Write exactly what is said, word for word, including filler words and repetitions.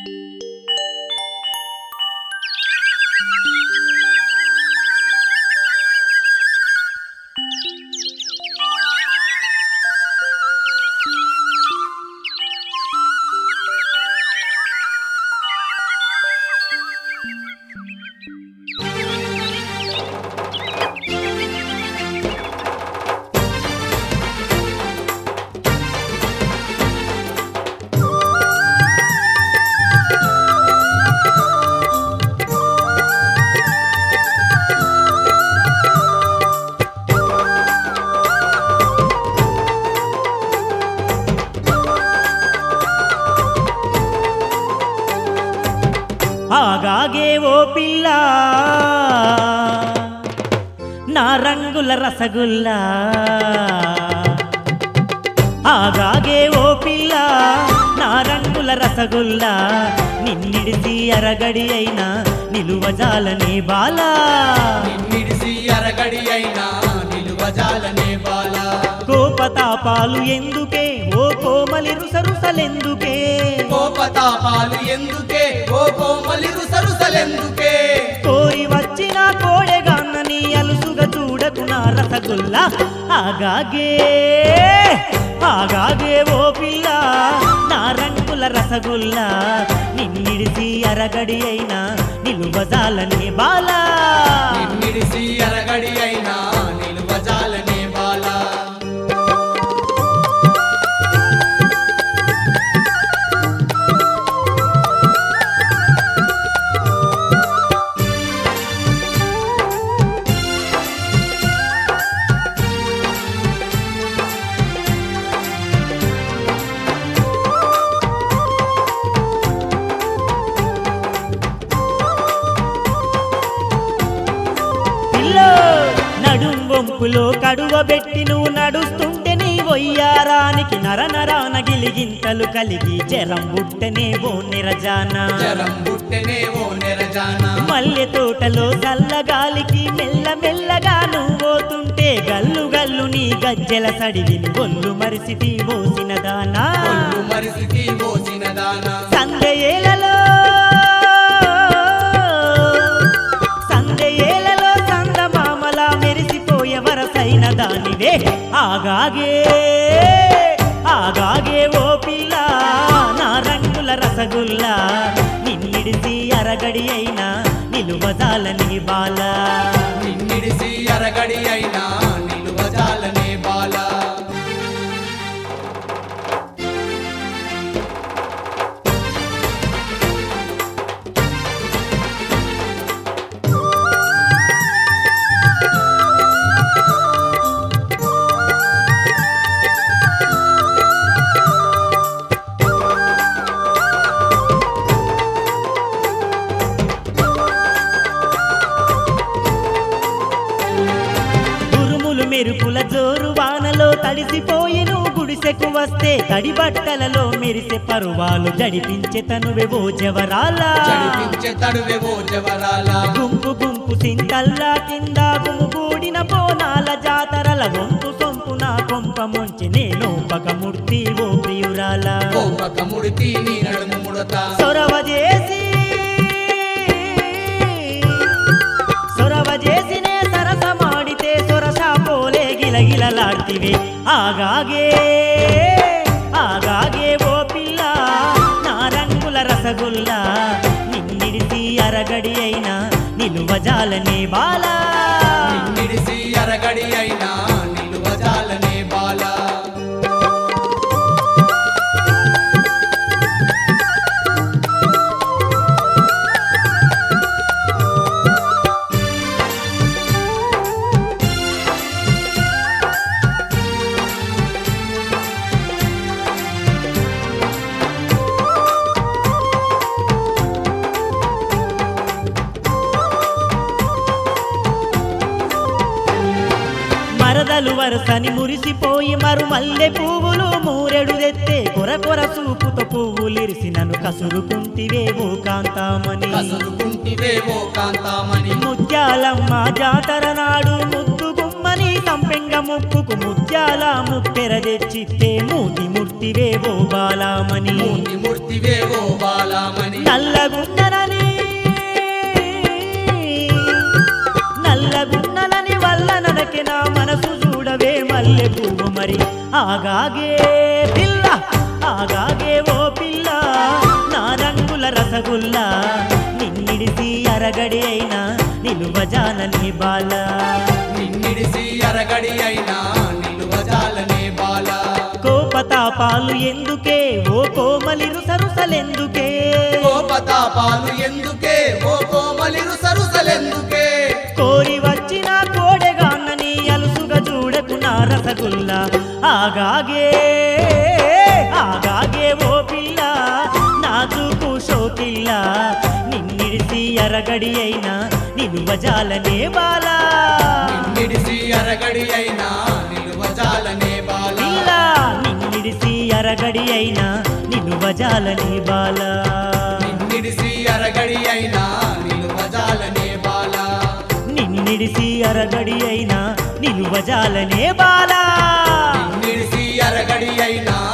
ఆగాగే ఓ పిల్ల నా రంగుల రసగుల్లా ఆగాగే ఓ పిల్ల నా రంగుల రసగుల్లా నిన్నిడిసి అరగడి అయినా నిలువజాలనే బాలా నిన్నిడిసి అరగడి అయినా నిలువజాలనే బాలా కోపతాపాలు ఎందుకే ఓ కోమలి రుసరుసలెందుకే కోపతాపాలు ఎందుకే ఓ కోమలి రుసరుసలెందుకే కోరి వచ్చిన కోడెగాన్నని అలుసుగా చూడకు నా రసగుల్లా ఆగాగే ఆగాగే ఓ పిల్ల నా రంగుల రసగుల్లా నిన్నిడిసి అరగడి అయినా నిలువజాలనే బాలా నిన్నిడిసి అరగడి అయినా నిలువజాలనే బాలా నడుంబొంపులో కడువబెట్టి నువ్వు నడుస్తుంటే నీ వయ్యారానికి నర నరాన గిలిగింతలు కలిగి జరం బుట్టనే ఓ నిరజానా జరం బుట్టనే ఓ నిరజానా మల్లె తోటలో చల్లగాలికి మెల్ల మెల్లగా నువ్వు పోతుంటే గల్లు గల్లు నీ గజ్జెల సడివిని ఒళ్ళు మరిసిటి మోసిన దానా ఒళ్ళు మరిసిటి మోసిన దానా సందయేలలో సందయేలలో సందమామల మెరిసిపోయే వరసైన దానివే ఆగాగే ఆగాగే ఓ పిల్ల నా రంగుల రసగుల్లా నిన్నిడిసి అరగడి అయినా నిలువజాలని బాలా నిన్నిడిసి అరగడి అయినా నిలువజాలనే బాలా మెరుపుల జోరు వానలో తడిసిపోయి నువ్వు గుడిసెకు వస్తే తడి బట్టలలో మెరిసే పరువాలు జడిపించే తనువెవో జవరాలా జడిపించే తడువెవో జవరాలా గుంపు గుంపు సింతల్లా కింద గుమిగూడిన బోనాల జాతరల వంపు సొంపు నా కొంప ముంచి నేను పకముర్తి ఓ ప్రియురాలా పకముర్తి నీ నడుము ముడతా సొరవ చేసి సొరవ చేసినే సరసమాడితే సొరసా పోలే గిలగిలలాడ్తివే ఆగాగే ఆగాగే ఓ పిల్ల నా రంగుల రసగుల్లా నిన్నిడిసి అరగడి అయినా నిలువజాలనే బాలా నిన్నిడిసి అరగడి అయినా నిలువజాలనే బాలా మరదలు వరసని మురిసిపోయి మరు మల్లె పువ్వులు మూరెడు తెత్తే కొర కొర చూపుతో పువ్వులిరిసి నన్ను కసురుకుంటివేవో కాంతామని కసురుకుంటివేవో కాంతామని ముత్యాలమ్మ జాతర నాడు ముద్దు గుమ్మ నీ సంపెంగ ముక్కుకు ముత్యాల ముప్పెర తెచ్చితే మూతి మూర్తివేవో బాలామణి మూర్తి మూర్తివేవో బాలామణి నల్లగున్ననని నల్లగున్నలని వల్ల ననకి నా మనసు చూడవే మల్లె పువ్వు మరి ఆగాగే పిల్ల ఆగాగే ఓ పిల్ల నా రంగుల రసగుల్లా నిన్నిడిసి అరగడి అయినా నిలువజాలని బాల నిన్నిడిసి అరగడి అయినా నిలువజాలనే బాల కోపతాపాలు ఎందుకే ఓ కోమలి రుసరుసలెందుకే కోపతాపాలు ఎందుకే ఓ కోమలి రుసరుసలెందుకే కోరి వచ్చిన కోడెగాన్నని అలుసుగా చూడకు నా రసగుల్లా ఆగాగే ఆగాగే ఓ పిల్ల నాజుకు షోకిల్ల నిన్నిడిసి అరగడి అయినా నిలువజాలనే బాల నిన్నిడిసి అరగడి అయినా నిలువజాలనే బాల పిల్ల నిన్నిడిసి అరగడి అయినా నిలువజాలనే బాల నిన్నిడిసి అరగడి అయినా నిలువజాలనే బాల నిన్నిడిసి అరగడి అయినా నిలువజాలనే బాల నిన్నిడిసి అరగడి అయినా